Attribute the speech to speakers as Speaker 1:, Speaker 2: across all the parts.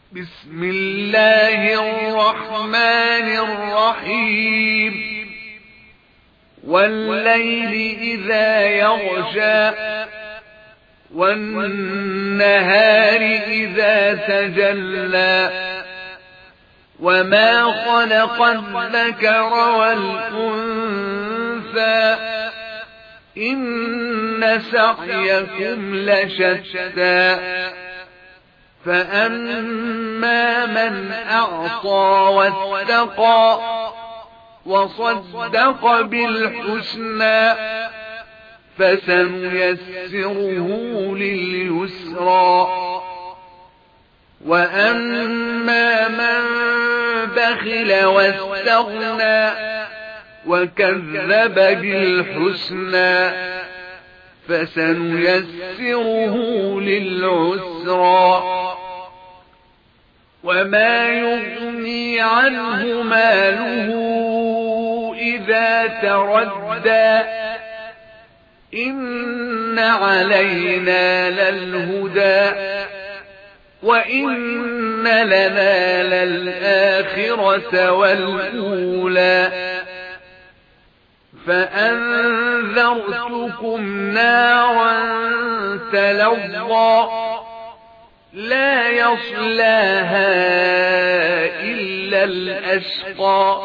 Speaker 1: بسم الله الرحمن الرحيم والليل إذا يغشى والنهار إذا تجلى وما خلق الذكر والأنثى إن سعيكم لشتى فأما من أعطى واتقى وصدق بالحسنى فسنيسره لليسرى وأما من بخل واستغنى وكذب بالحسنى فسنيسره للعسرى وما يغني عنه ماله إذا تردى إن علينا للهدى وإن لنا للآخرة والأولى فأنذرتكم نارا تلظى لا يصلاها إلا الأشقى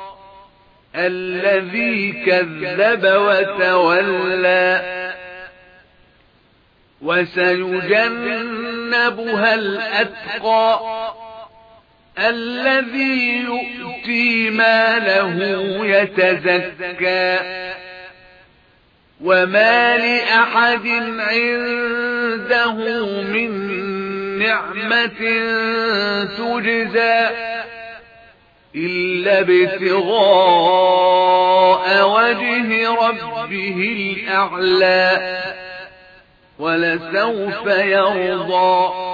Speaker 1: الذي كذب وتولى وسيجنبها الأتقى الذي يؤتي ماله يتزكى وما لأحد عنده من نعمة تجزى إلا ابتغاء وجه ربه الأعلى ولسوف يرضى